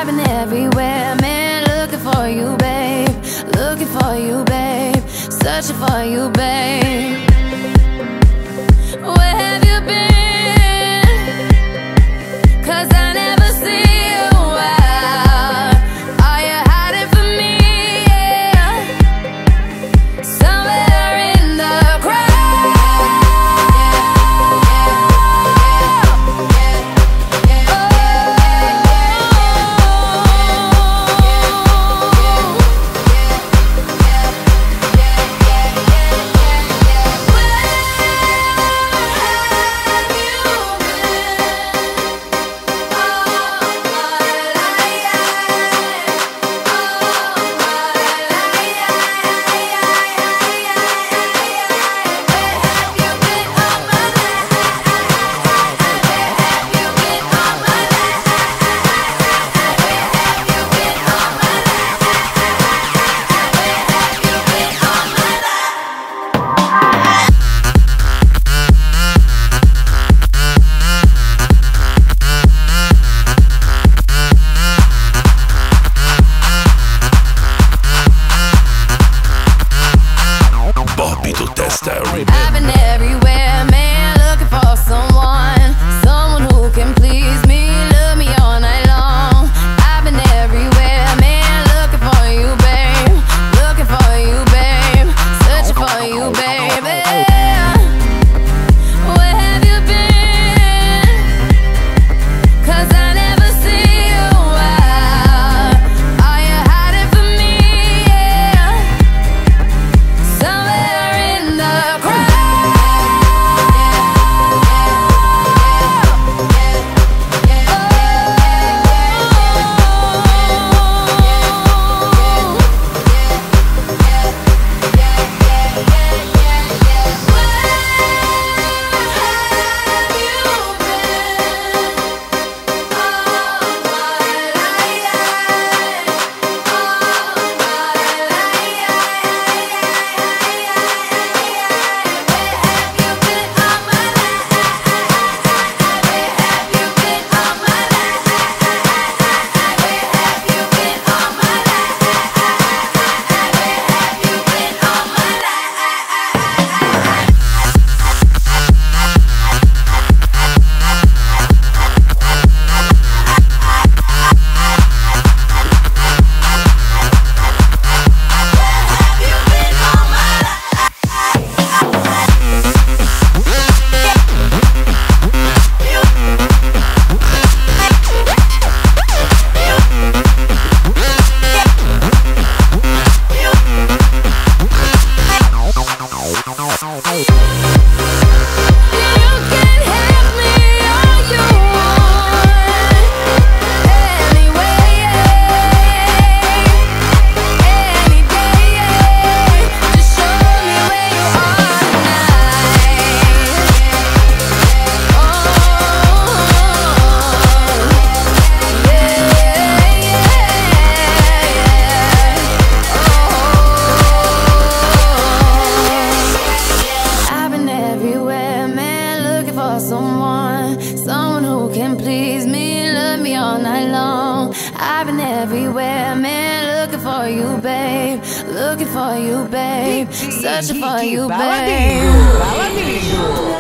I've been everywhere, man, looking for you, babe. Looking for you, babe. Searching for you, babe. Where have you been? 'Cause I never see you out. Are you hiding from me? Yeah. Somewhere in the crowd. I've been everywhere, man, looking for someone who can please me, love me all night long. I've been everywhere, man, looking for you, babe. Looking for you, babe. Searching for you, baby. Where have you been? 'Cause I never see you out. Are you hiding from me? Yeah. Somewhere in the someone who can please me, love me all night long. I've been everywhere, man, looking for you, babe. Looking for you, babe. Searching for you, babe.